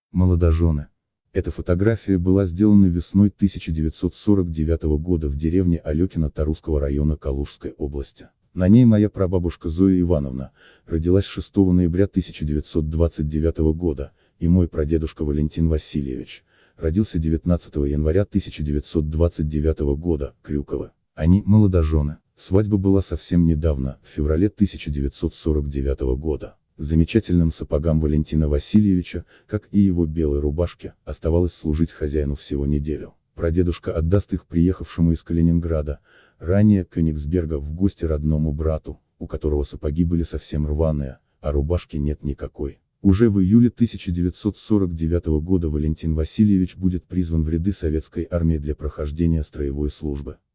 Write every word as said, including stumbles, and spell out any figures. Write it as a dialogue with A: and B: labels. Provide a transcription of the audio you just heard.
A: Молодожены. Эта фотография была сделана весной тысяча девятьсот сорок девятого года в деревне Алекино Тарусского района Калужской области. На ней моя прабабушка Зоя Ивановна родилась шестого ноября тысяча девятьсот двадцать девятого года, и мой прадедушка Валентин Васильевич родился девятнадцатого января тысяча девятьсот двадцать девятого года, Крюково. Они молодожены. Свадьба была совсем недавно, в феврале тысяча девятьсот сорок девятого года. Замечательным сапогам Валентина Васильевича, как и его белой рубашке, оставалось служить хозяину всего неделю. Прадедушка отдаст их приехавшему из Калининграда, ранее Кёнигсберга, в гости родному брату, у которого сапоги были совсем рваные, а рубашки нет никакой. Уже в июле тысяча девятьсот сорок девятого года Валентин Васильевич будет призван в ряды советской армии для прохождения строевой службы.